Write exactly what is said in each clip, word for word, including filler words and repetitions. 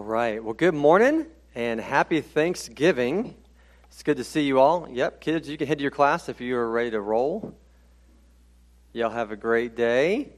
right. Well, good morning and happy Thanksgiving. It's good to see you all. Yep, kids, you can head to your class if you are ready to roll. Y'all have a great day.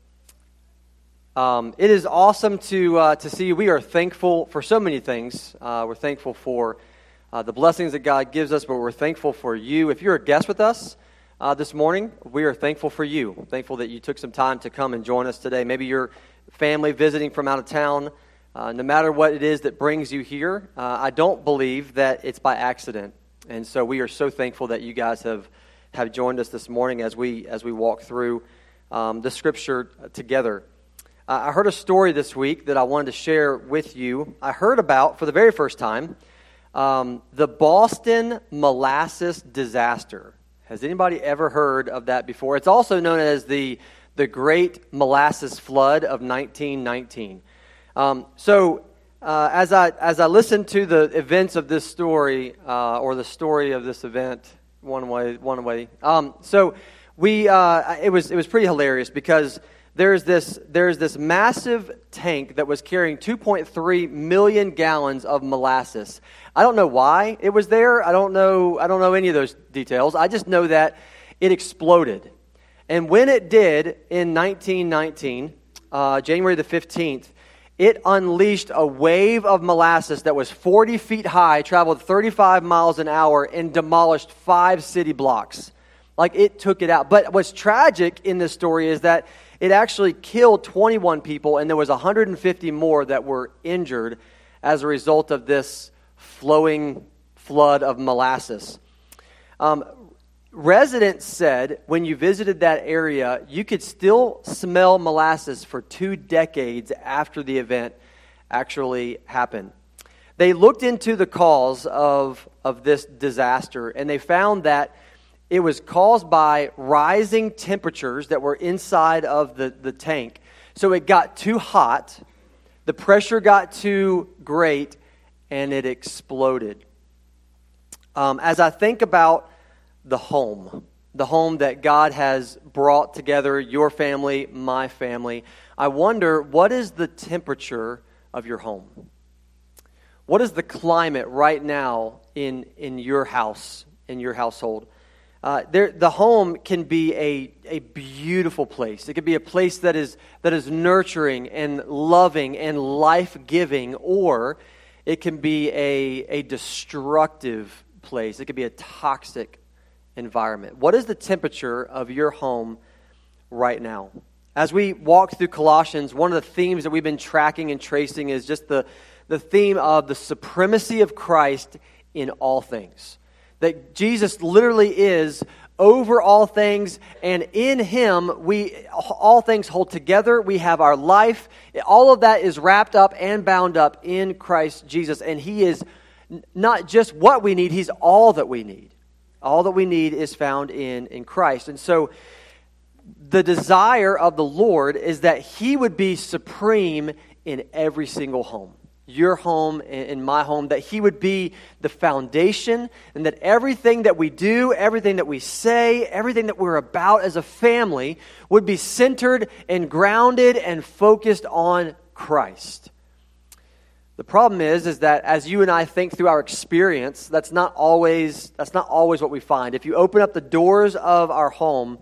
Um, it is awesome to uh, to see you. We are thankful for so many things. Uh, we're thankful for uh, the blessings that God gives us, but we're thankful for you. If you're a guest with us uh, this morning, we are thankful for you. Thankful that you took some time to come and join us today. Maybe your family visiting from out of town. Uh, no matter what it is that brings you here, uh, I don't believe that it's by accident. And so we are so thankful that you guys have, have joined us this morning as we as we walk through um, the Scripture together. Uh, I heard a story this week that I wanted to share with you. I heard about, for the very first time, um, the Boston molasses disaster. Has anybody ever heard of that before? It's also known as the, the Great Molasses Flood of nineteen nineteen. Um, so, uh, as I as I listened to the events of this story, uh, or the story of this event, one way, one way. Um, so, we uh, it was it was pretty hilarious because there's this there's this massive tank that was carrying two point three million gallons of molasses. I don't know why it was there. I don't know. I don't know any of those details. I just know that it exploded, and when it did in nineteen nineteen, uh, January the fifteenth. It unleashed a wave of molasses that was forty feet high, traveled thirty-five miles an hour, and demolished five city blocks. Like, it took it out. But what's tragic in this story is that it actually killed twenty-one people, and there was one hundred fifty more that were injured as a result of this flowing flood of molasses. Um, Residents said when you visited that area, you could still smell molasses for two decades after the event actually happened. They looked into the cause of, of this disaster, and they found that it was caused by rising temperatures that were inside of the, the tank. So it got too hot, the pressure got too great, and it exploded. Um, as I think about the home, the home that God has brought together, your family, my family, I wonder, what is the temperature of your home? What is the climate right now in, in your house, in your household? Uh, there, the home can be a, a beautiful place. It could be a place that is that is nurturing and loving and life-giving, or it can be a, a destructive place. It could be a toxic environment. What is the temperature of your home right now? As we walk through Colossians, one of the themes that we've been tracking and tracing is just the, the theme of the supremacy of Christ in all things. That Jesus literally is over all things, and in Him, we all things hold together. We have our life. All of that is wrapped up and bound up in Christ Jesus, and He is not just what we need, He's all that we need. All that we need is found in, in Christ. And so the desire of the Lord is that He would be supreme in every single home. Your home and my home, that He would be the foundation, and that everything that we do, everything that we say, everything that we're about as a family would be centered and grounded and focused on Christ. The problem is, is that as you and I think through our experience, that's not always that's not always what we find. If you open up the doors of our home,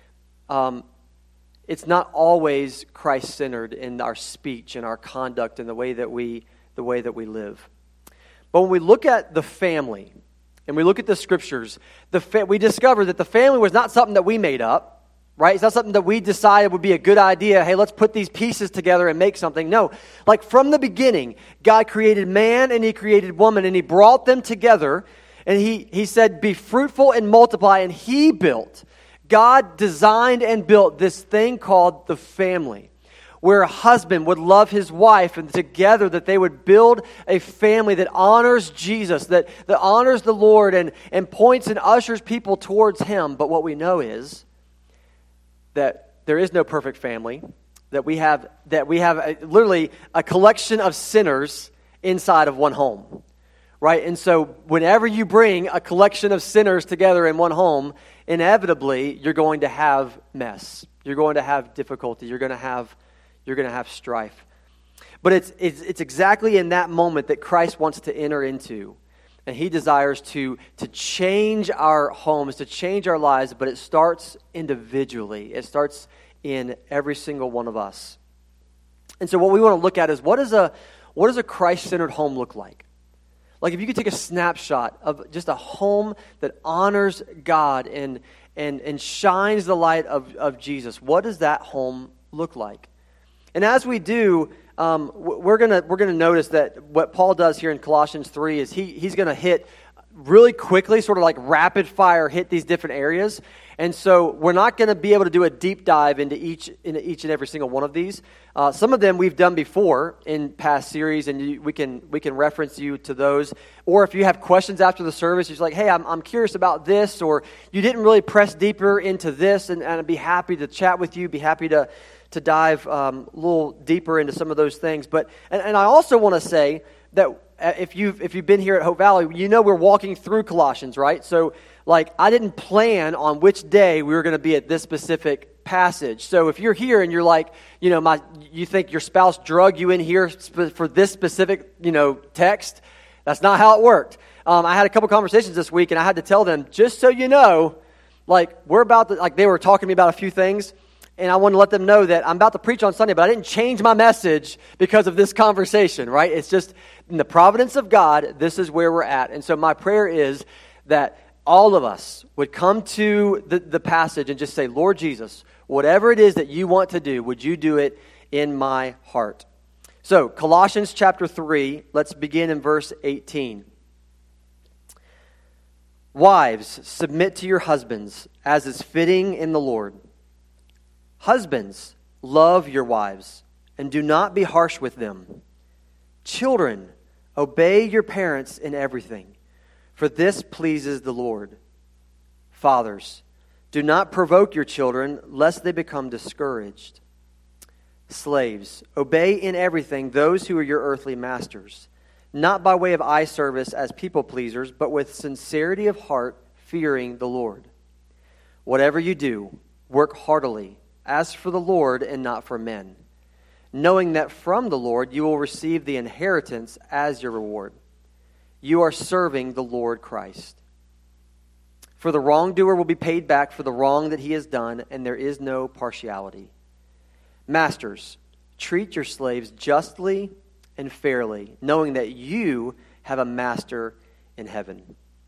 um, it's not always Christ-centered in our speech and our conduct and the way that we the way that we live. But when we look at the family and we look at the Scriptures, the fa- we discover that the family was not something that we made up. Right? It's not something that we decided would be a good idea. Hey, let's put these pieces together and make something. No. Like, from the beginning, God created man and He created woman, and He brought them together, and He, he said, be fruitful and multiply, and He built. God designed and built this thing called the family, where a husband would love his wife, and together that they would build a family that honors Jesus, that, that honors the Lord and, and points and ushers people towards Him. But what we know is that there is no perfect family, that we have that we have a, literally a collection of sinners inside of one home, right? And so whenever you bring a collection of sinners together in one home, inevitably you're going to have mess. You're going to have difficulty. You're going to have you're going to have strife. But it's, it's, it's exactly in that moment that Christ wants to enter into. And he desires to, to change our homes, to change our lives, but it starts individually. It starts in every single one of us. And so what we want to look at is, what does a, what does a Christ-centered home look like? Like if you could take a snapshot of just a home that honors God and, and, and shines the light of, of Jesus, what does that home look like? And as we do, um, we're gonna we're gonna notice that what Paul does here in Colossians three is he he's gonna hit really quickly, sort of like rapid fire, hit these different areas. And so we're not going to be able to do a deep dive into each into each and every single one of these. Uh, some of them we've done before in past series, and you, we can we can reference you to those. Or if you have questions after the service, you're just like, hey, I'm I'm curious about this, or you didn't really press deeper into this, and, and I'd be happy to chat with you, be happy to to dive um, a little deeper into some of those things. But and, and I also want to say that if you've if you've been here at Hope Valley, you know we're walking through Colossians, right? So like I didn't plan on which day we were going to be at this specific passage. So if you're here and you're like, you know, my you think your spouse drug you in here sp- for this specific, you know, text, that's not how it worked. Um, I had a couple conversations this week, and I had to tell them, just so you know, like we're about to, like they were talking to me about a few things. And I want to let them know that I'm about to preach on Sunday, but I didn't change my message because of this conversation, right? It's just in the providence of God, this is where we're at. And so my prayer is that all of us would come to the, the passage and just say, Lord Jesus, whatever it is that you want to do, would you do it in my heart? So Colossians chapter three, let's begin in verse eighteen. Wives, submit to your husbands as is fitting in the Lord. Husbands, love your wives, and do not be harsh with them. Children, obey your parents in everything, for this pleases the Lord. Fathers, do not provoke your children, lest they become discouraged. Slaves, obey in everything those who are your earthly masters, not by way of eye service as people pleasers, but with sincerity of heart, fearing the Lord. Whatever you do, work heartily, as for the Lord and not for men, knowing that from the Lord you will receive the inheritance as your reward. You are serving the Lord Christ. For the wrongdoer will be paid back for the wrong that he has done, and there is no partiality. Masters, treat your slaves justly and fairly, knowing that you have a master in heaven.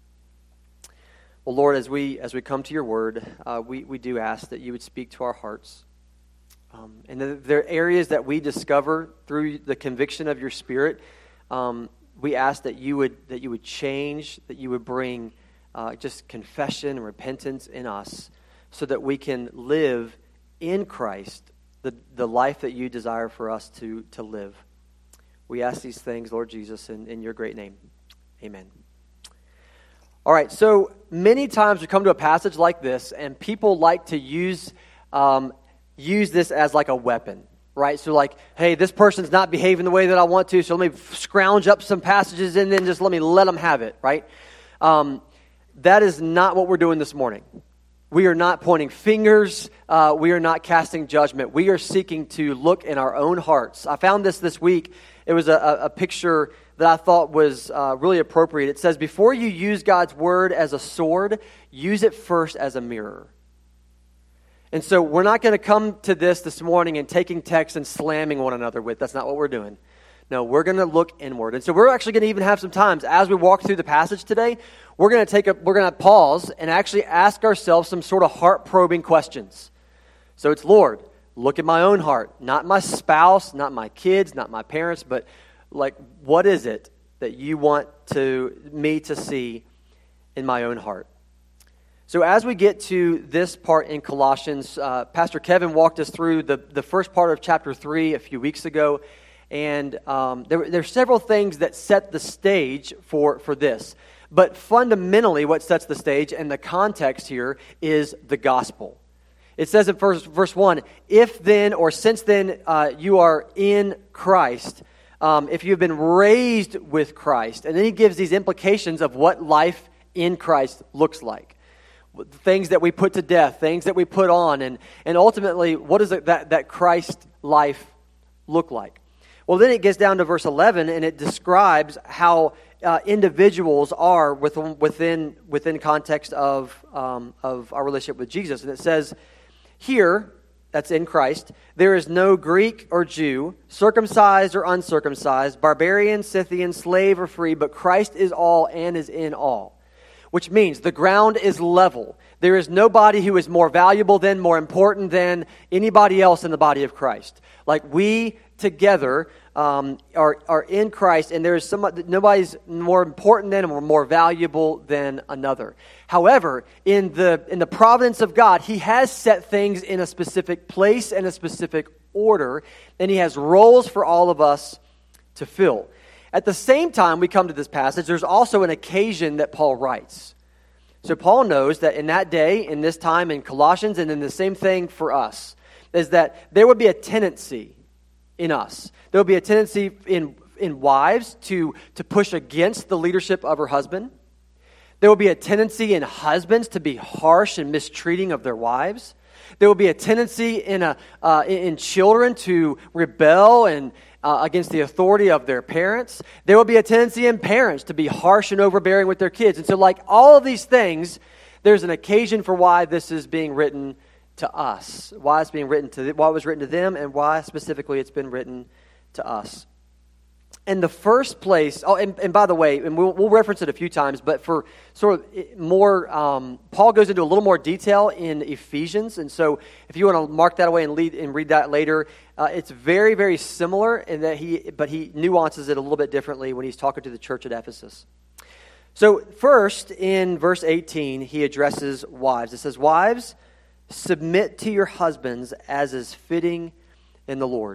Well, Lord, as we as we come to your word, uh, we, we do ask that you would speak to our hearts. Um, and if there are areas that we discover through the conviction of your Spirit, um, we ask that you would that you would change, that you would bring uh, just confession and repentance in us, so that we can live in Christ the, the life that you desire for us to, to live. We ask these things, Lord Jesus, in, in your great name. Amen. All right, so many times we come to a passage like this, and people like to use um, use this as like a weapon, right? So like, hey, this person's not behaving the way that I want to, so let me scrounge up some passages and then just let me let them have it, right? Um, that is not what we're doing this morning. We are not pointing fingers. Uh, we are not casting judgment. We are seeking to look in our own hearts. I found this this week. It was a, a picture that I thought was uh, really appropriate. It says, before you use God's word as a sword, use it first as a mirror. And so we're not going to come to this this morning and taking text and slamming one another with. That's not what we're doing. No, we're going to look inward. And so we're actually going to even have some times as we walk through the passage today, we're going to take a, we're going to pause and actually ask ourselves some sort of heart-probing questions. So it's, Lord, look at my own heart, not my spouse, not my kids, not my parents, but like, what is it that you want to me to see in my own heart? So as we get to this part in Colossians, uh, Pastor Kevin walked us through the, the first part of chapter three a few weeks ago, and um, there, there are several things that set the stage for, for this. But fundamentally, what sets the stage and the context here is the gospel. It says in verse, verse one, if then or since then uh, you are in Christ, um, if you've been raised with Christ, and then he gives these implications of what life in Christ looks like. Things that we put to death, things that we put on, and, and ultimately, what does it, that, that Christ life look like? Well, then it gets down to verse eleven, and it describes how uh, individuals are within within within context of um, of our relationship with Jesus. And it says here, that's in Christ, there is no Greek or Jew, circumcised or uncircumcised, barbarian, Scythian, slave or free, but Christ is all and is in all. Which means the ground is level. There is nobody who is more valuable than, more important than anybody else in the body of Christ. Like we together um, are are in Christ, and there is somebody, nobody's more important than or more valuable than another. However, in the in the providence of God, He has set things in a specific place and a specific order, and He has roles for all of us to fill. At the same time we come to this passage, there's also an occasion that Paul writes. So Paul knows that in that day, in this time, in Colossians, and in the same thing for us, is that there would be a tendency in us. There would be a tendency in, in wives to, to push against the leadership of her husband. There will be a tendency in husbands to be harsh and mistreating of their wives. There will be a tendency in a uh, in children to rebel and uh, against the authority of their parents. There will be a tendency in parents to be harsh and overbearing with their kids. And so, like all of these things, there's an occasion for why this is being written to us. Why it's being written to why it was written to them, and why specifically it's been written to us. In the first place, oh, and, and by the way, and we'll, we'll reference it a few times, but for sort of more, um, Paul goes into a little more detail in Ephesians, and so if you want to mark that away and, lead, and read that later, uh, it's very, very similar in that he, but he nuances it a little bit differently when he's talking to the church at Ephesus. So first, in verse eighteen, he addresses wives. It says, "Wives, submit to your husbands as is fitting in the Lord."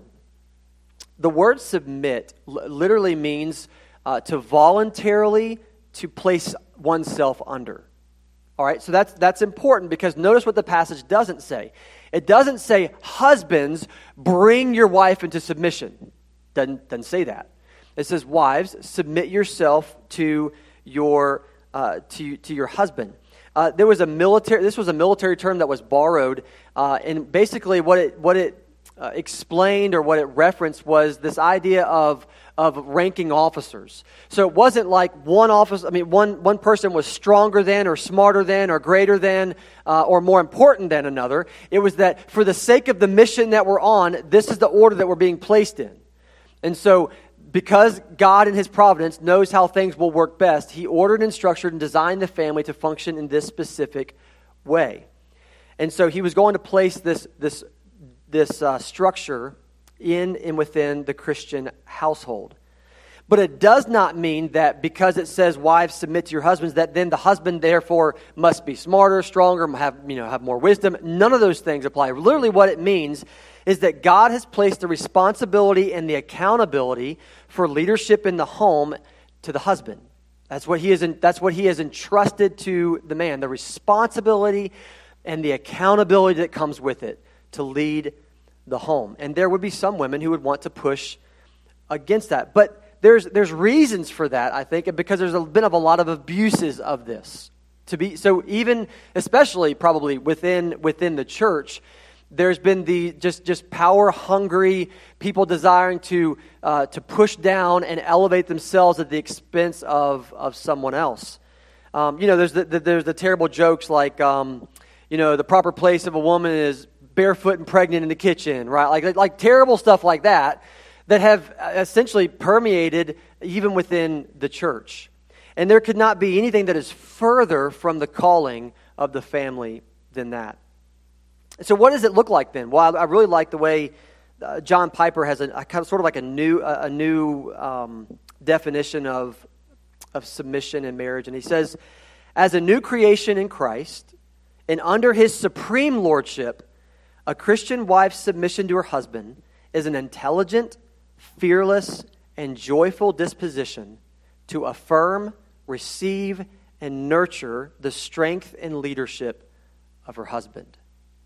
The word submit literally means uh, to voluntarily to place oneself under. All right, so that's that's important because notice what the passage doesn't say. It doesn't say, husbands, bring your wife into submission. Doesn't, doesn't say that. It says, wives, submit yourself to your uh, to to your husband. Uh, there was a military. This was a military term that was borrowed, uh, and basically what it what it Uh, explained or what it referenced was this idea of of ranking officers. So it wasn't like one office. I mean, one one person was stronger than, or smarter than, or greater than, uh, or more important than another. It was that for the sake of the mission that we're on, this is the order that we're being placed in. And so, because God in His providence knows how things will work best, He ordered and structured and designed the family to function in this specific way. And so He was going to place this this. this uh, structure in and within the Christian household. But it does not mean that because it says, wives, submit to your husbands, that then the husband therefore must be smarter, stronger, have, you know, have more wisdom. None of those things apply. Literally what it means is that God has placed the responsibility and the accountability for leadership in the home to the husband. That's what he is. In, that's what he has entrusted to the man, the responsibility and the accountability that comes with it to lead the home. And there would be some women who would want to push against that. But there's there's reasons for that, I think, because there's been a lot of abuses of this. To be so even especially probably within within the church, there's been the just just power hungry people desiring to uh, to push down and elevate themselves at the expense of of someone else. Um, you know, there's the, the there's the terrible jokes like um, you know, the proper place of a woman is barefoot and pregnant in the kitchen, right? Like, like like terrible stuff like that that have essentially permeated even within the church. And there could not be anything that is further from the calling of the family than that. So what does it look like then? Well, I really like the way uh, John Piper has a, a kind of sort of like a new a, a new um, definition of of submission in marriage, and he says, as a new creation in Christ and under His supreme lordship, a Christian wife's submission to her husband is an intelligent, fearless, and joyful disposition to affirm, receive, and nurture the strength and leadership of her husband.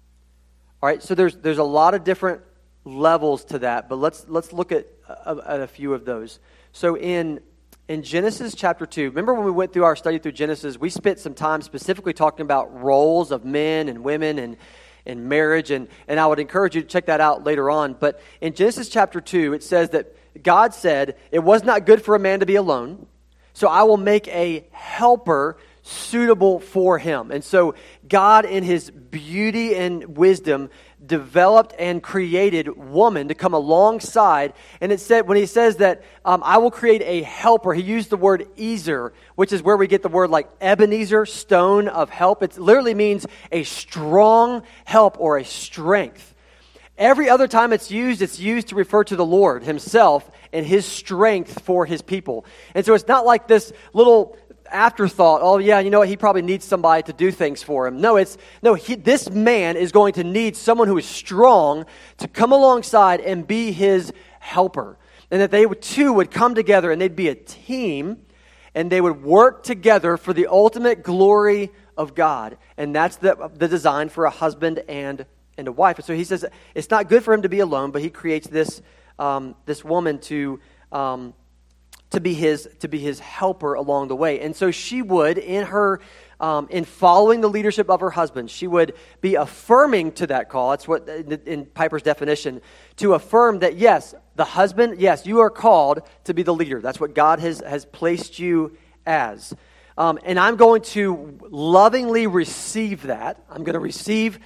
All right, so there's there's a lot of different levels to that, but let's let's look at, at a few of those. So in in Genesis chapter two, remember when we went through our study through Genesis, we spent some time specifically talking about roles of men and women and in marriage, and, and I would encourage you to check that out later on. But in Genesis chapter two, it says that God said, it was not good for a man to be alone, so I will make a helper suitable for him. And so God, in his beauty and wisdom, developed and created woman to come alongside. And it said, when he says that um, I will create a helper, he used the word ezer, which is where we get the word like Ebenezer, stone of help. It literally means a strong help or a strength. Every other time it's used, it's used to refer to the Lord himself and his strength for his people. And so it's not like this little afterthought, oh yeah, you know what, he probably needs somebody to do things for him. No, it's no, he, this man is going to need someone who is strong to come alongside and be his helper. And that they would, too would come together and they'd be a team and they would work together for the ultimate glory of God. And that's the, the design for a husband and, and a wife. And so he says it's not good for him to be alone, but he creates this, um, this woman to um, to be his to be his helper along the way. And so she would, in her um, in following the leadership of her husband, she would be affirming to that call. That's what in Piper's definition, to affirm that yes, the husband, yes, you are called to be the leader. That's what God has has placed you as. Um, and I'm going to lovingly receive that. I'm going to receive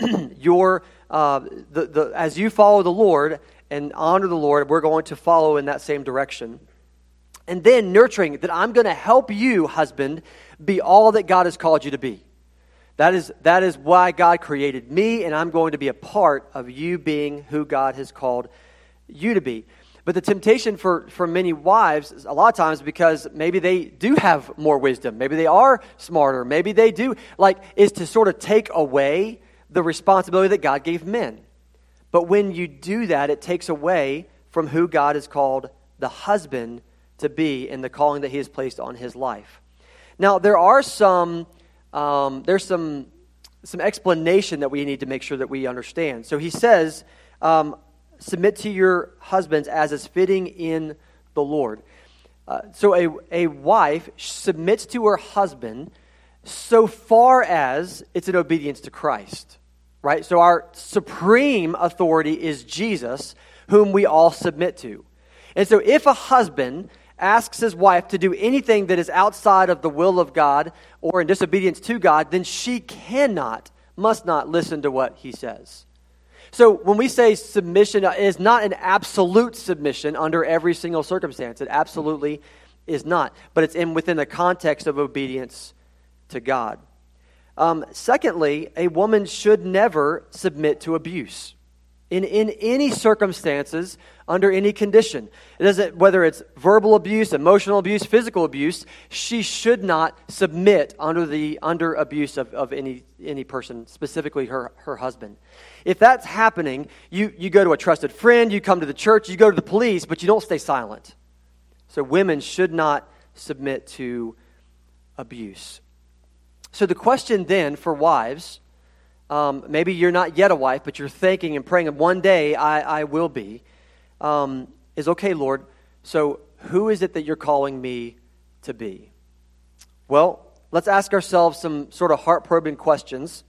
your uh, the the as you follow the Lord and honor the Lord. We're going to follow in that same direction. And then nurturing that I'm going to help you, husband, be all that God has called you to be. That is, that is why God created me, and I'm going to be a part of you being who God has called you to be. But the temptation for, for many wives, a lot of times, because maybe they do have more wisdom, maybe they are smarter, maybe they do, like, is to sort of take away the responsibility that God gave men. But when you do that, it takes away from who God has called the husband to be in the calling that he has placed on his life. Now, there are some, um, there's some, some explanation that we need to make sure that we understand. So he says, um, submit to your husbands as is fitting in the Lord. Uh, so a, a wife submits to her husband so far as it's in obedience to Christ, right? So our supreme authority is Jesus, whom we all submit to. And so if a husband asks his wife to do anything that is outside of the will of God or in disobedience to God, then she cannot, must not listen to what he says. So when we say submission, it is not an absolute submission under every single circumstance. It absolutely is not. But it's in within the context of obedience to God. Um, secondly, a woman should never submit to abuse. In, in any circumstances, under any condition. It doesn't, whether it's verbal abuse, emotional abuse, physical abuse, she should not submit under the under abuse of, of any any person, specifically her, her husband. If that's happening, you, you go to a trusted friend, you come to the church, you go to the police, but you don't stay silent. So women should not submit to abuse. So the question then for wives, Um, maybe you're not yet a wife, but you're thinking and praying, and one day I, I will be, um, is okay, Lord, so who is it that you're calling me to be? Well, let's ask ourselves some sort of heart-probing questions.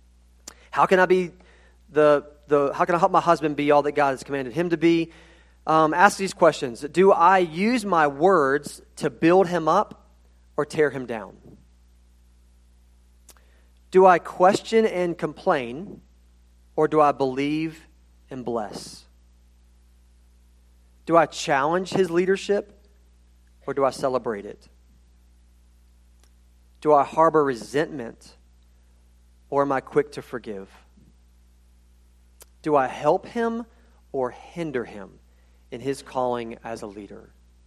How can I be the, the how can I help my husband be all that God has commanded him to be? Um, ask these questions. Do I use my words to build him up or tear him down? Do I question and complain, or do I believe and bless? Do I challenge his leadership, or do I celebrate it? Do I harbor resentment, or am I quick to forgive? Do I help him or hinder him in his calling as a leader?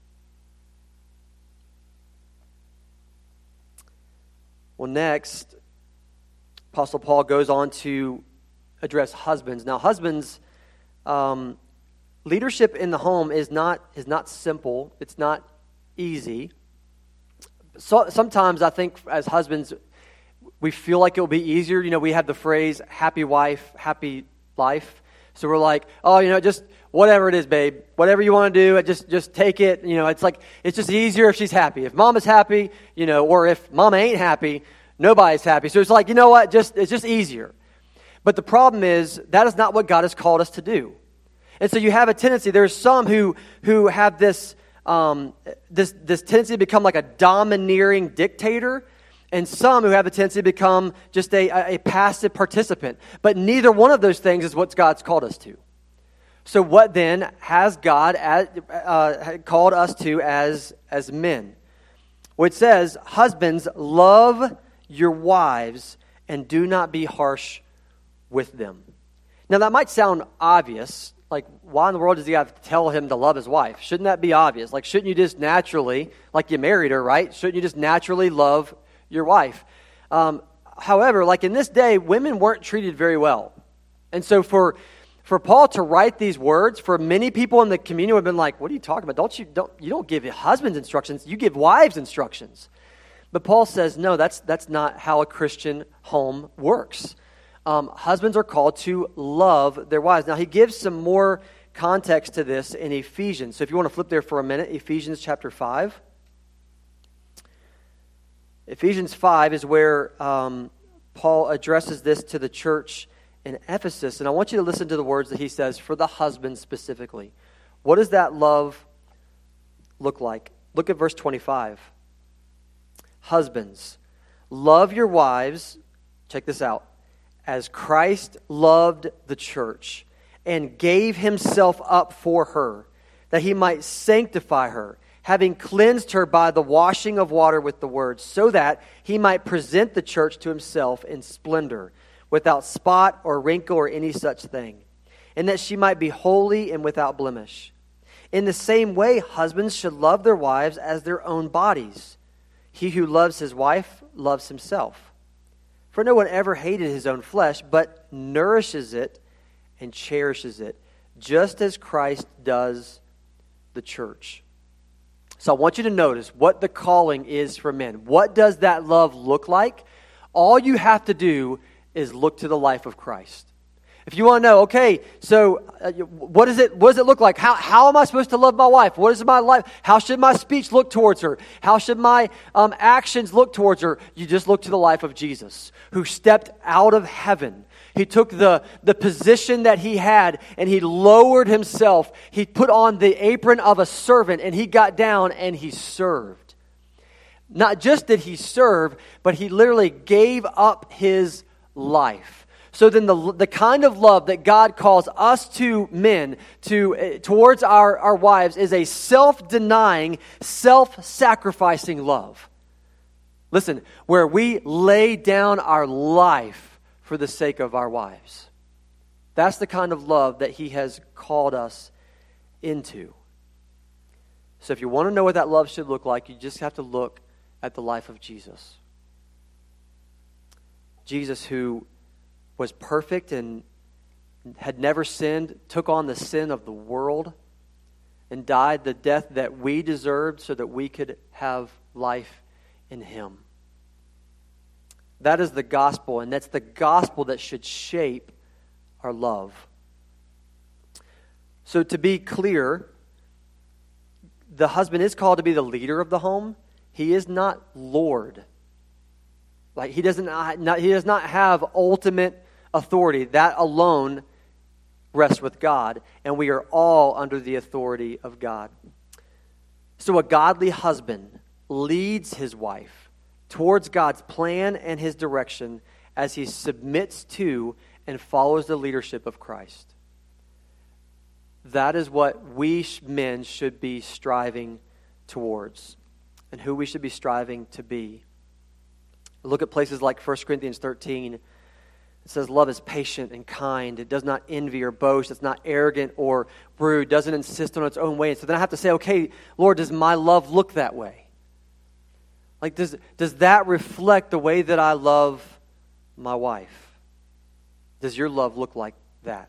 Well, next, Apostle Paul goes on to address husbands. Now, husbands, um, leadership in the home is not is not simple. It's not easy. So sometimes I think as husbands, we feel like it will be easier. You know, we have the phrase "happy wife, happy life." So we're like, oh, you know, just whatever it is, babe, whatever you want to do, just just take it. You know, it's like it's just easier if she's happy. If mom is happy, you know, or if mama ain't happy, nobody's happy. So it's like, you know what, just it's just easier. But the problem is, that is not what God has called us to do. And so you have a tendency, there's some who who have this um, this this tendency to become like a domineering dictator, and some who have a tendency to become just a, a passive participant. But neither one of those things is what God's called us to. So what then has God as, uh, called us to as, as men? Well, it says, husbands, love your wives and do not be harsh with them. Now that might sound obvious. Like, why in the world does he have to tell him to love his wife? Shouldn't that be obvious? Like, shouldn't you just naturally, like you married her, right? Shouldn't you just naturally love your wife? Um, however, like in this day, women weren't treated very well. And so for for Paul to write these words, for many people in the community would have been like, what are you talking about? Don't you don't you don't give husbands instructions, you give wives instructions. But Paul says, no, that's that's not how a Christian home works. Um, husbands are called to love their wives. Now, he gives some more context to this in Ephesians. So if you want to flip there for a minute, Ephesians chapter five. Ephesians five is where um, Paul addresses this to the church in Ephesus. And I want you to listen to the words that he says for the husband specifically. What does that love look like? Look at verse twenty-five. Husbands, love your wives, check this out, as Christ loved the church and gave himself up for her, that he might sanctify her, having cleansed her by the washing of water with the word, so that he might present the church to himself in splendor, without spot or wrinkle or any such thing, and that she might be holy and without blemish. In the same way, husbands should love their wives as their own bodies. He who loves his wife loves himself. For no one ever hated his own flesh, but nourishes it and cherishes it, just as Christ does the church. So I want you to notice what the calling is for men. What does that love look like? All you have to do is look to the life of Christ. If you want to know, okay, so uh, what does it what does it look like? How how am I supposed to love my wife? What is my life? How should my speech look towards her? How should my um, actions look towards her? You just look to the life of Jesus, who stepped out of heaven. He took the, the position that he had and he lowered himself. He put on the apron of a servant and he got down and he served. Not just did he serve, but he literally gave up his life. So then the the kind of love that God calls us to men, to uh, towards our, our wives, is a self-denying, self-sacrificing love. Listen, where we lay down our life for the sake of our wives. That's the kind of love that he has called us into. So if you want to know what that love should look like, you just have to look at the life of Jesus. Jesus, who was perfect and had never sinned, took on the sin of the world and died the death that we deserved so that we could have life in him. That is the gospel, and that's the gospel that should shape our love. So to be clear, the husband is called to be the leader of the home. He is not Lord. Like he doesn't not, he does not have ultimate authority. That alone rests with God, and we are all under the authority of God. So a godly husband leads his wife towards God's plan and his direction as he submits to and follows the leadership of Christ. That is what we men should be striving towards and who we should be striving to be. Look at places like First Corinthians thirteen. It says love is patient and kind. It does not envy or boast. It's not arrogant or rude. Doesn't insist on its own way. So then I have to say, okay, Lord, does my love look that way? Like, does, does that reflect the way that I love my wife? Does your love look like that?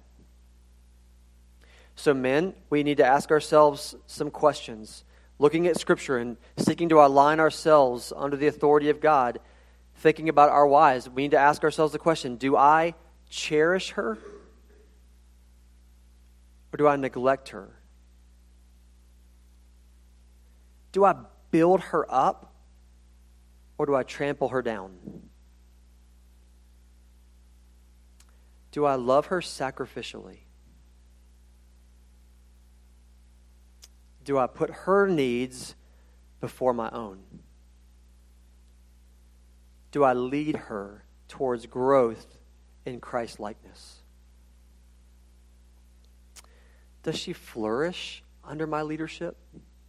So men, we need to ask ourselves some questions. Looking at Scripture and seeking to align ourselves under the authority of God, thinking about our wives, we need to ask ourselves the question, do I cherish her or do I neglect her? Do I build her up or do I trample her down? Do I love her sacrificially do I put her needs before my own? Do I lead her towards growth in Christ-likeness? Does she flourish under my leadership?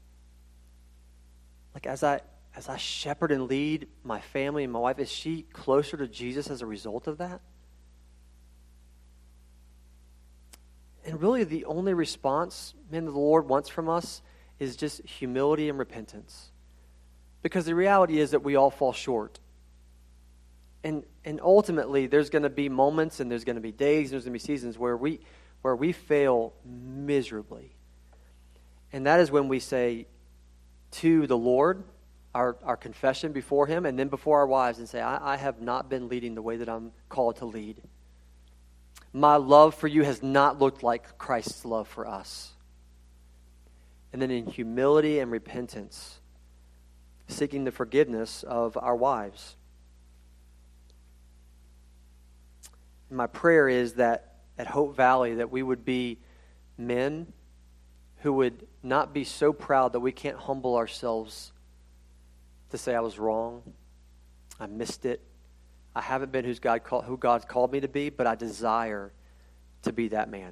Like as I as I shepherd and lead my family and my wife, is she closer to Jesus as a result of that? And really the only response, man, that the Lord wants from us is just humility and repentance. Because the reality is that we all fall short. And and ultimately there's going to be moments and there's going to be days, there's going to be seasons where we where we fail miserably. And that is when we say to the Lord, our, our confession before Him, and then before our wives, and say, I, I have not been leading the way that I'm called to lead. My love for you has not looked like Christ's love for us. And then in humility and repentance, seeking the forgiveness of our wives. And my prayer is that at Hope Valley that we would be men who would not be so proud that we can't humble ourselves to say I was wrong, I missed it, I haven't been who's God call, who God's called me to be, but I desire to be that man.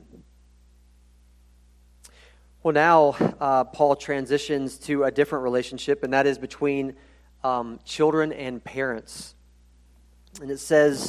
Well, now uh, Paul transitions to a different relationship, and that is between um, children and parents. And it says,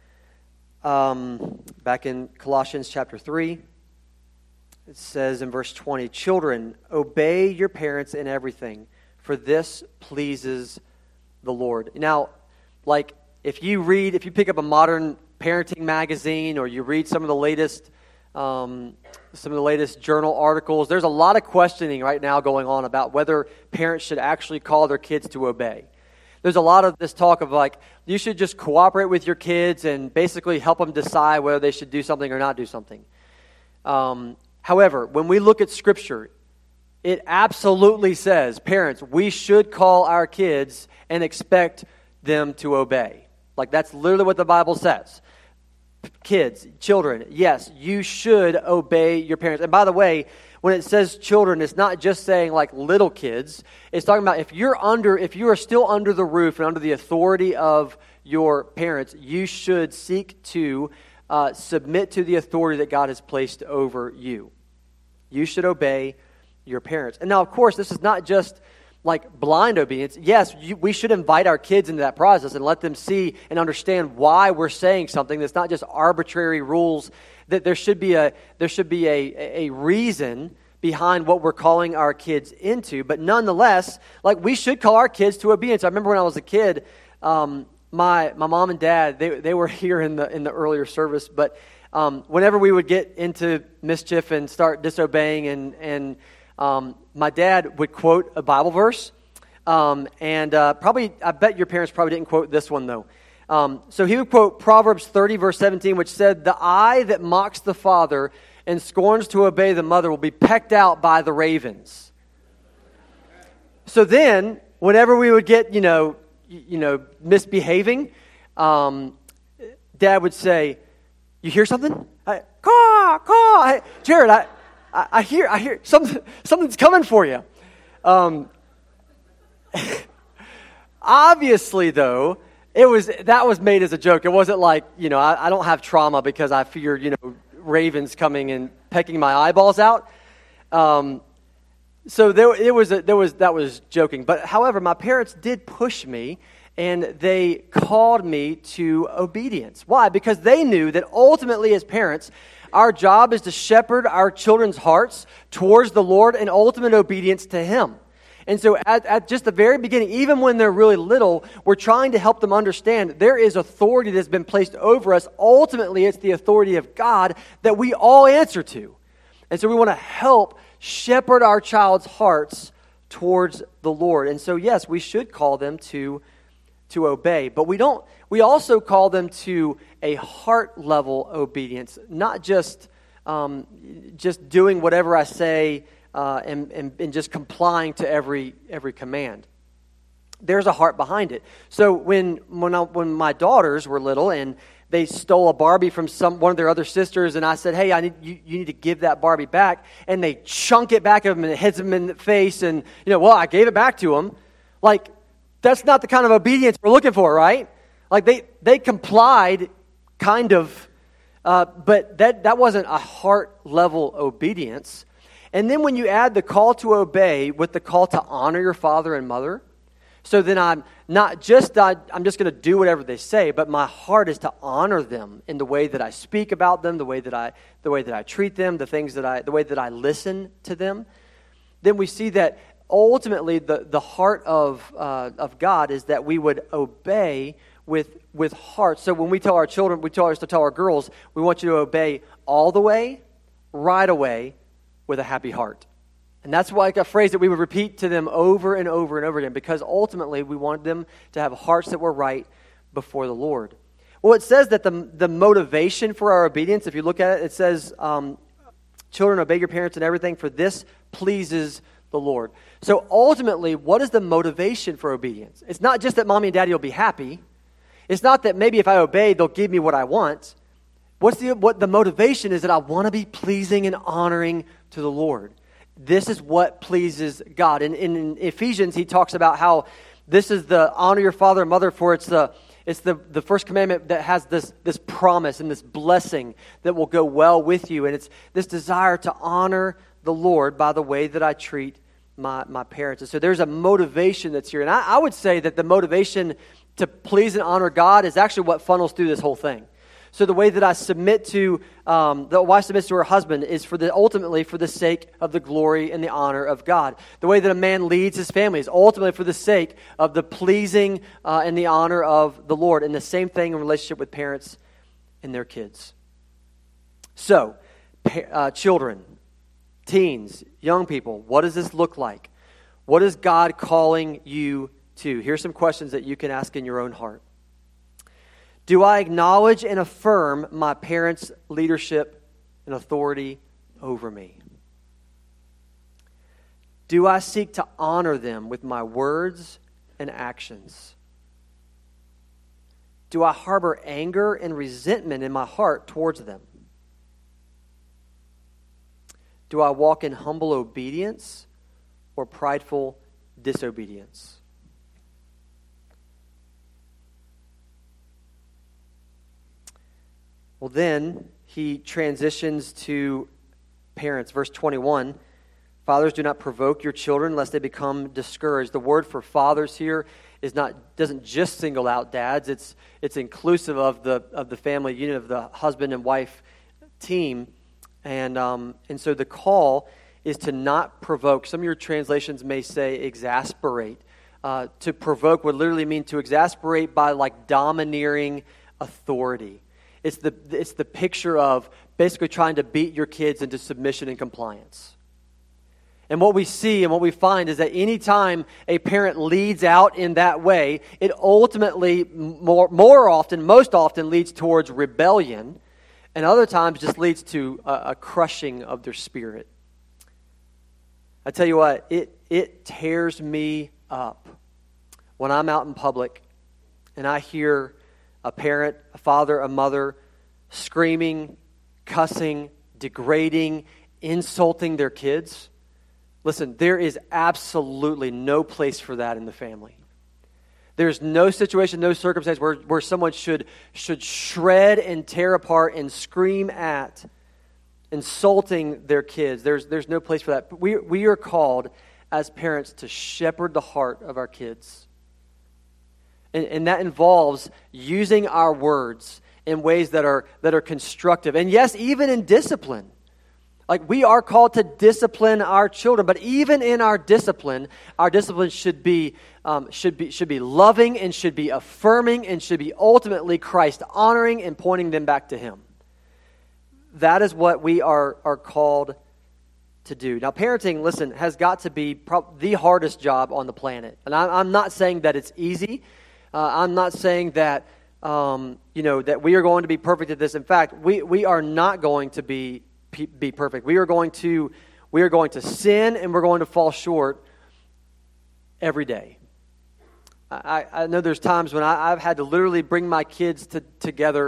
um, back in Colossians chapter three, it says in verse twenty, "Children, obey your parents in everything, for this pleases the Lord." Now, like, if you read, if you pick up a modern parenting magazine, or you read some of the latest, um, some of the latest journal articles, there's a lot of questioning right now going on about whether parents should actually call their kids to obey. There's a lot of this talk of like, you should just cooperate with your kids and basically help them decide whether they should do something or not do something. Um, however, when we look at Scripture, it absolutely says, parents, we should call our kids and expect them to obey. Like, that's literally what the Bible says. Kids, children, yes, you should obey your parents. And by the way, when it says children, it's not just saying like little kids. It's talking about if you're under, if you are still under the roof and under the authority of your parents, you should seek to uh, submit to the authority that God has placed over you. You should obey your parents. And now, of course, this is not just like blind obedience. Yes, you, we should invite our kids into that process and let them see and understand why we're saying something. That's not just arbitrary rules. That there should be a there should be a a reason behind what we're calling our kids into. But nonetheless, like, we should call our kids to obedience. I remember when I was a kid, um, my my mom and dad, they they were here in the in the earlier service, but um, whenever we would get into mischief and start disobeying and and Um, my dad would quote a Bible verse, um, and uh, probably, I bet your parents probably didn't quote this one, though. Um, so he would quote Proverbs thirty, verse seventeen, which said, "The eye that mocks the father and scorns to obey the mother will be pecked out by the ravens." So then, whenever we would get, you know, you know, misbehaving, um, Dad would say, "You hear something? I, caw, caw. Hey, Jared, I... I hear, I hear something. Something's coming for you." Um, obviously, though, it was that was made as a joke. It wasn't like, you know, I, I don't have trauma because I feared, you know, ravens coming and pecking my eyeballs out. Um, so there, it was, a, there was that was joking. But however, my parents did push me, and they called me to obedience. Why? Because they knew that ultimately, as parents, our job is to shepherd our children's hearts towards the Lord in ultimate obedience to Him. And so at, at just the very beginning, even when they're really little, we're trying to help them understand there is authority that's been placed over us. Ultimately, it's the authority of God that we all answer to. And so we want to help shepherd our child's hearts towards the Lord. And so, yes, we should call them to, to obey. But we don't. We also call them to a heart-level obedience, not just um, just doing whatever I say uh, and, and, and just complying to every every command. There's a heart behind it. So when when I, when my daughters were little and they stole a Barbie from some one of their other sisters, and I said, hey, I need you, you need to give that Barbie back. And they chunk it back at them and it hits them in the face. And, you know, well, I gave it back to them. Like, that's not the kind of obedience we're looking for, right? Like, they, they complied, kind of, uh, but that, that wasn't a heart-level obedience. And then when you add the call to obey with the call to honor your father and mother, so then I'm not just, I, I'm just going to do whatever they say, but my heart is to honor them in the way that I speak about them, the way that I, the way that I treat them, the things that I, the way that I listen to them. Then we see that ultimately the, the heart of uh, of God is that we would obey with with heart. So when we tell our children, we tell us to tell our girls, we want you to obey all the way, right away, with a happy heart. And that's like a phrase that we would repeat to them over and over and over again, because ultimately we want them to have hearts that were right before the Lord. Well, it says that the the motivation for our obedience, if you look at it, it says, um, children, obey your parents and everything, for this pleases the Lord. So ultimately, what is the motivation for obedience? It's not just that mommy and daddy will be happy. It's not that maybe if I obey, they'll give me what I want. What's the what the motivation is that I want to be pleasing and honoring to the Lord. This is what pleases God. And in Ephesians, he talks about how this is the honor your father and mother, for it's the it's the, the first commandment that has this, this promise and this blessing that will go well with you. And it's this desire to honor the Lord by the way that I treat my, my parents. And so there's a motivation that's here. And I, I would say that the motivation to please and honor God is actually what funnels through this whole thing. So the way that I submit to, um, the wife submits to her husband is for the ultimately for the sake of the glory and the honor of God. The way that a man leads his family is ultimately for the sake of the pleasing uh, and the honor of the Lord. And the same thing in relationship with parents and their kids. So, pa- uh, children, teens, young people, what does this look like? What is God calling you to? Here's some questions that you can ask in your own heart. Do I acknowledge and affirm my parents' leadership and authority over me? Do I seek to honor them with my words and actions? Do I harbor anger and resentment in my heart towards them? Do I walk in humble obedience or prideful disobedience? Well, then he transitions to parents. Verse twenty-one, fathers, do not provoke your children lest they become discouraged. The word for fathers here is not doesn't just single out dads. It's it's inclusive of the of the family unit of the husband and wife team, and um, and so the call is to not provoke. Some of your translations may say exasperate. Uh, to provoke would literally mean to exasperate by like domineering authority. It's the it's the picture of basically trying to beat your kids into submission and compliance. And what we see and what we find is that anytime a parent leads out in that way, it ultimately, more, more often, most often leads towards rebellion, and other times just leads to a, a crushing of their spirit. I tell you what, it it tears me up when I'm out in public and I hear a parent, a father, a mother, screaming, cussing, degrading, insulting their kids. Listen, there is absolutely no place for that in the family. There's no situation, no circumstance where, where someone should, should shred and tear apart and scream at insulting their kids. There's, there's no place for that. We, we are called as parents to shepherd the heart of our kids. And, and that involves using our words in ways that are that are constructive. And yes, even in discipline. Like we are called to discipline our children, but even in our discipline, our discipline should be um, should be should be loving and should be affirming and should be ultimately Christ honoring and pointing them back to Him. That is what we are are called to do. Now, parenting, listen, has got to be pro- the hardest job on the planet, and I, I'm not saying that it's easy. Uh, I'm not saying that, um, you know, that we are going to be perfect at this. In fact, we, we are not going to be be perfect. We are going to we are going to sin and we're going to fall short every day. I, I know there's times when I, I've had to literally bring my kids to, together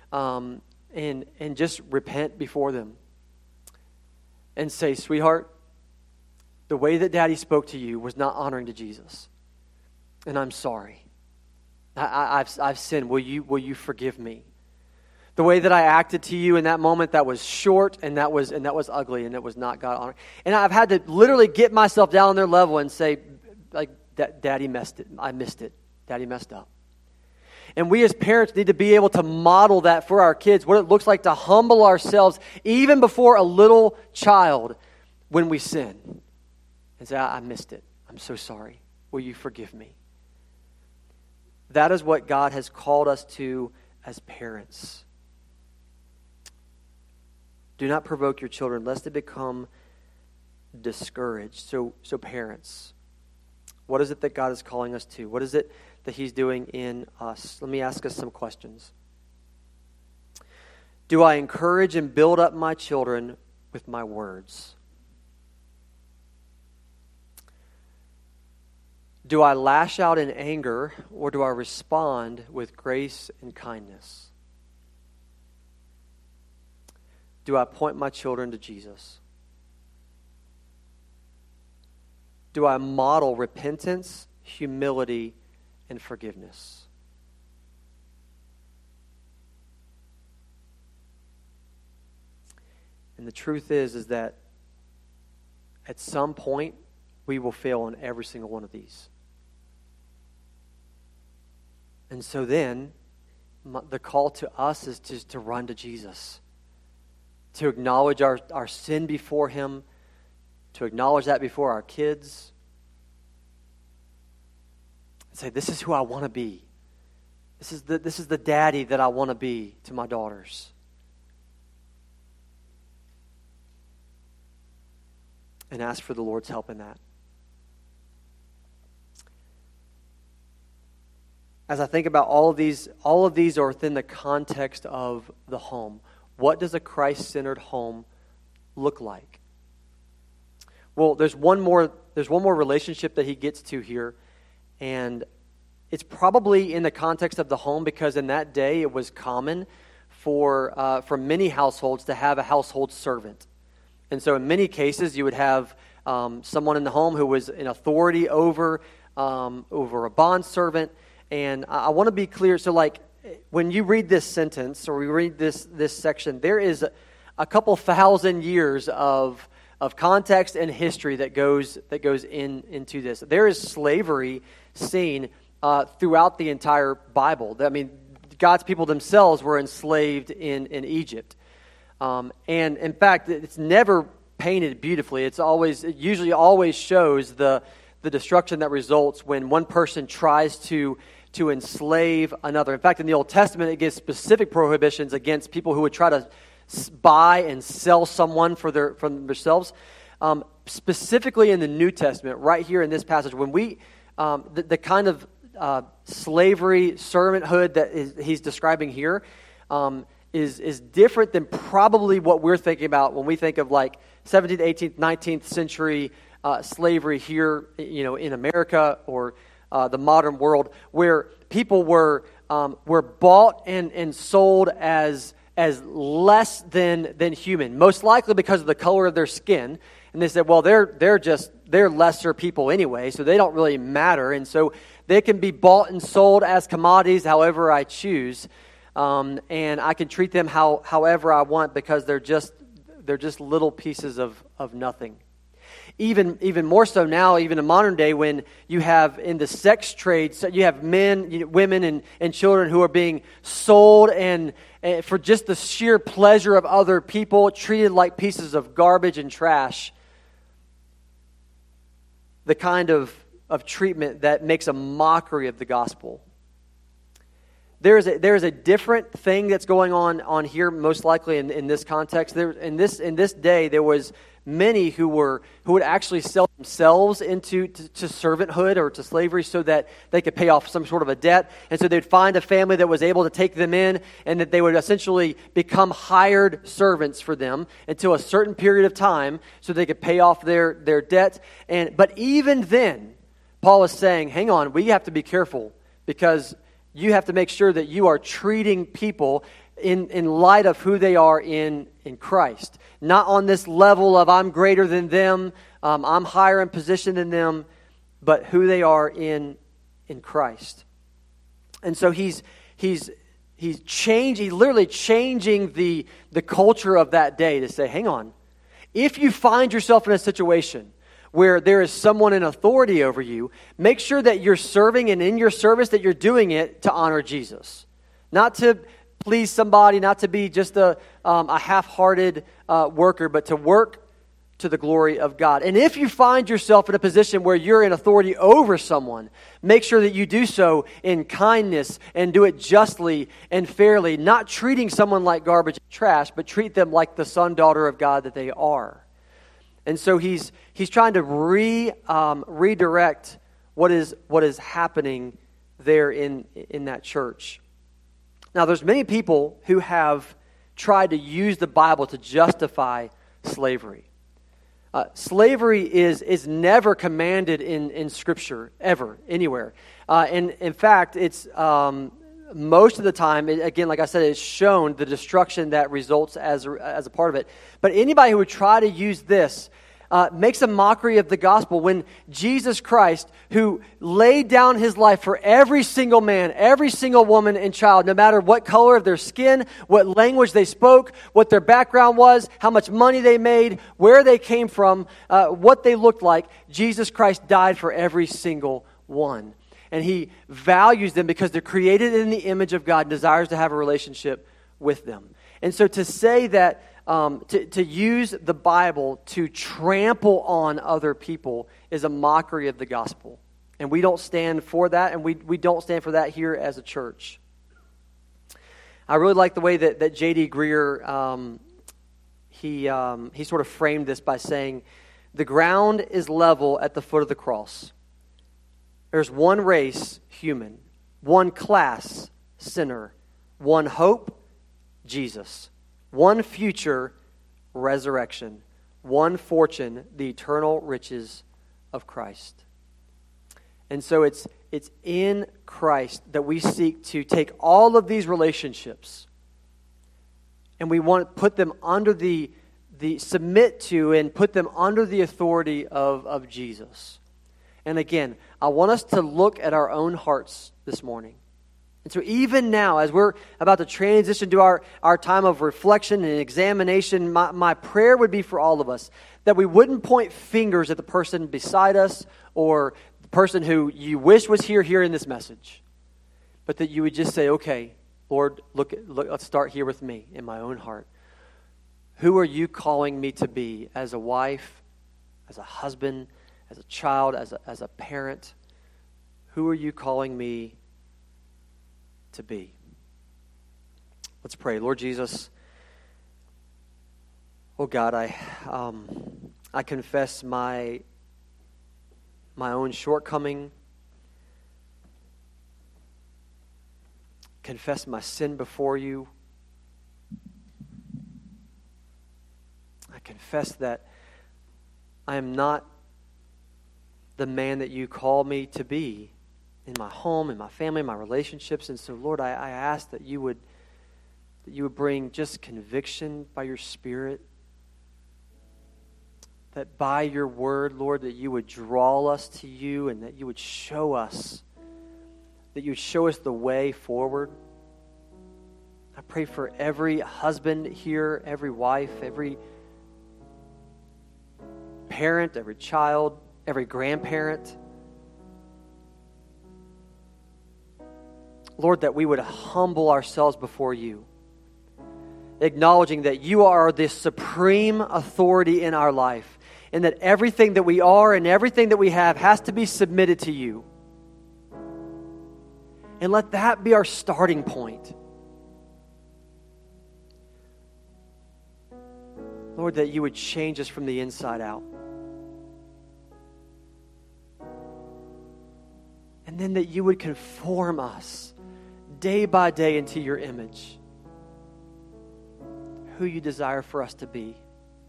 um, and and just repent before them and say, sweetheart, the way that Daddy spoke to you was not honoring to Jesus, and I'm sorry. I, I, I've I've sinned. Will you will you forgive me? The way that I acted to you in that moment, that was short and that was and that was ugly and it was not God honoring. And I've had to literally get myself down on their level and say, like, Daddy messed it. I missed it. Daddy messed up. And we as parents need to be able to model that for our kids, what it looks like to humble ourselves even before a little child when we sin. And say, I, I missed it. I'm so sorry. Will you forgive me? That is what God has called us to as parents. Do not provoke your children, lest they become discouraged. So, so parents, what is it that God is calling us to? What is it that He's doing in us? Let me ask us some questions. Do I encourage and build up my children with my words? Do I lash out in anger, or do I respond with grace and kindness? Do I point my children to Jesus? Do I model repentance, humility, and forgiveness? And the truth is, is that at some point, we will fail on every single one of these. And so then, the call to us is just to run to Jesus. To acknowledge our, our sin before Him, to acknowledge that before our kids. And say, this is who I want to be. This is the, this is the daddy that I want to be to my daughters. And ask for the Lord's help in that. As I think about all of these, all of these are within the context of the home. What does a Christ-centered home look like? Well, there's one more there's one more relationship that he gets to here, and it's probably in the context of the home because in that day it was common for uh, for many households to have a household servant. And so in many cases you would have um, someone in the home who was in authority over um, over a bond servant. And I, I want to be clear, so like when you read this sentence or we read this this section, there is a, a couple thousand years of of context and history that goes that goes in into this. There is slavery seen uh, throughout the entire Bible. I mean, God's people themselves were enslaved in in Egypt, um, and in fact, it's never painted beautifully. It's always it usually always shows the the destruction that results when one person tries to. to enslave another. In fact, in the Old Testament, it gives specific prohibitions against people who would try to buy and sell someone for their from themselves. Um, specifically in the New Testament, right here in this passage, when we um, the, the kind of uh, slavery servanthood that is, he's describing here um, is is different than probably what we're thinking about when we think of like seventeenth, eighteenth, nineteenth century uh, slavery here, you know, in America or. Uh, the modern world, where people were um, were bought and, and sold as as less than than human, most likely because of the color of their skin. And they said, well, they're they're just they're lesser people anyway, so they don't really matter, and so they can be bought and sold as commodities, however I choose, um, and I can treat them how however I want because they're just they're just little pieces of of nothing. Even even more so now, even in modern day, when you have in the sex trade, so you have men, you know, women, and, and children who are being sold and, and for just the sheer pleasure of other people, treated like pieces of garbage and trash. The kind of, of treatment that makes a mockery of the gospel. There is a there is a different thing that's going on on here, most likely in, in this context. There in this in this day there was many who were who would actually sell themselves into to, to servanthood or to slavery so that they could pay off some sort of a debt. And so they'd find a family that was able to take them in, and that they would essentially become hired servants for them until a certain period of time so they could pay off their their debt. And but even then, Paul is saying, hang on, we have to be careful because you have to make sure that you are treating people in, in light of who they are in, in Christ. Not on this level of I'm greater than them, um, I'm higher in position than them, but who they are in, in Christ. And so he's he's he's changing, he's literally changing the, the culture of that day to say, hang on, if you find yourself in a situation where there is someone in authority over you, make sure that you're serving, and in your service that you're doing it to honor Jesus. Not to please somebody, not to be just a, um, a half-hearted uh, worker, but to work to the glory of God. And if you find yourself in a position where you're in authority over someone, make sure that you do so in kindness and do it justly and fairly, not treating someone like garbage and trash, but treat them like the son, daughter of God that they are. And so he's he's trying to re um, redirect what is what is happening there in in that church. Now, there's many people who have tried to use the Bible to justify slavery. Uh, slavery is is never commanded in, in Scripture, ever, anywhere. Uh, and in fact, it's um, most of the time, it, again, like I said, it's shown the destruction that results as a, as a part of it. But anybody who would try to use this uh, makes a mockery of the gospel when Jesus Christ, who laid down his life for every single man, every single woman and child, no matter what color of their skin, what language they spoke, what their background was, how much money they made, where they came from, uh, what they looked like, Jesus Christ died for every single one. And he values them because they're created in the image of God and desires to have a relationship with them. And so to say that, um, to, to use the Bible to trample on other people is a mockery of the gospel. And we don't stand for that, and we, we don't stand for that here as a church. I really like the way that, that J D Greer, um, he, um, he sort of framed this by saying, the ground is level at the foot of the cross. There's one race, human. One class, sinner. One hope, Jesus. One future, resurrection. One fortune, the eternal riches of Christ. And so it's it's in Christ that we seek to take all of these relationships and we want to put them under the, the submit to and put them under the authority of, of Jesus. And again, I want us to look at our own hearts this morning. And so even now, as we're about to transition to our, our time of reflection and examination, my, my prayer would be for all of us that we wouldn't point fingers at the person beside us or the person who you wish was here hearing this message, but that you would just say, okay, Lord, look, look, let's start here with me in my own heart. Who are you calling me to be as a wife, as a husband, as a child, as a, as a parent? Who are you calling me to be? Let's pray. Lord Jesus, oh God, I um, I confess my my own shortcoming, confess my sin before you. I confess that I am not the man that you call me to be in my home, in my family, in my relationships. And so, Lord, I, I ask that you would that you would bring just conviction by your Spirit, that by your word, Lord, that you would draw us to you and that you would show us, that you would show us the way forward. I pray for every husband here, every wife, every parent, every child, every grandparent. Lord, that we would humble ourselves before you, acknowledging that you are the supreme authority in our life, and that everything that we are and everything that we have has to be submitted to you. And let that be our starting point. Lord, that you would change us from the inside out. And then that you would conform us day by day into your image, who you desire for us to be.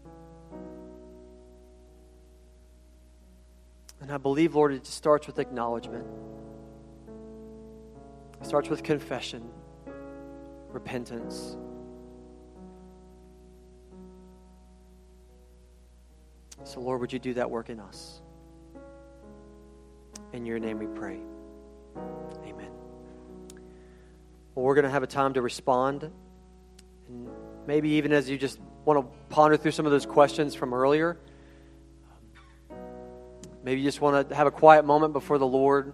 And I believe, Lord, it starts with acknowledgement. It starts with confession. repentance. So, Lord, would you do that work in us? In your name we pray. Amen. Well, we're going to have a time to respond. And maybe even as you just want to ponder through some of those questions from earlier, maybe you just want to have a quiet moment before the Lord.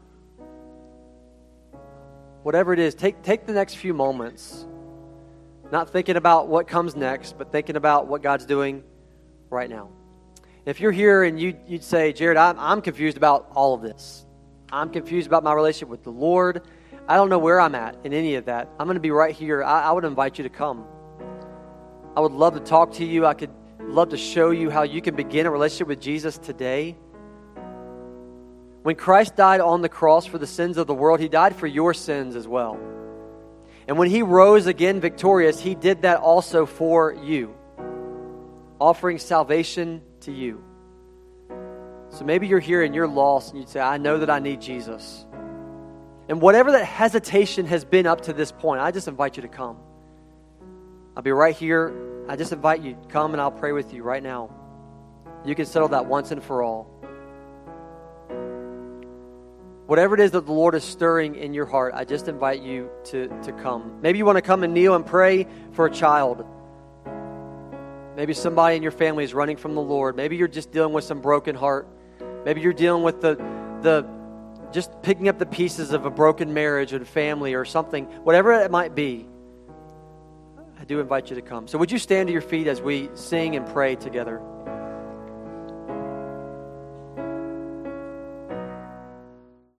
Whatever it is, take, take the next few moments, not thinking about what comes next, but thinking about what God's doing right now. If you're here and you, you'd say, Jared, I'm, I'm confused about all of this. I'm confused about my relationship with the Lord. I don't know where I'm at in any of that. I'm going to be right here. I, I would invite you to come. I would love to talk to you. I could love to show you how you can begin a relationship with Jesus today. When Christ died on the cross for the sins of the world, he died for your sins as well. And when he rose again victorious, he did that also for you, offering salvation to you. So maybe you're here and you're lost and you'd say, I know that I need Jesus. And whatever that hesitation has been up to this point, I just invite you to come. I'll be right here. I just invite you to come and I'll pray with you right now. You can settle that once and for all. Whatever it is that the Lord is stirring in your heart, I just invite you to, to come. Maybe you want to come and kneel and pray for a child. Maybe somebody in your family is running from the Lord. Maybe you're just dealing with some broken heart. Maybe you're dealing with the the just picking up the pieces of a broken marriage and family or something. Whatever it might be, I do invite you to come. So would you stand to your feet as we sing and pray together?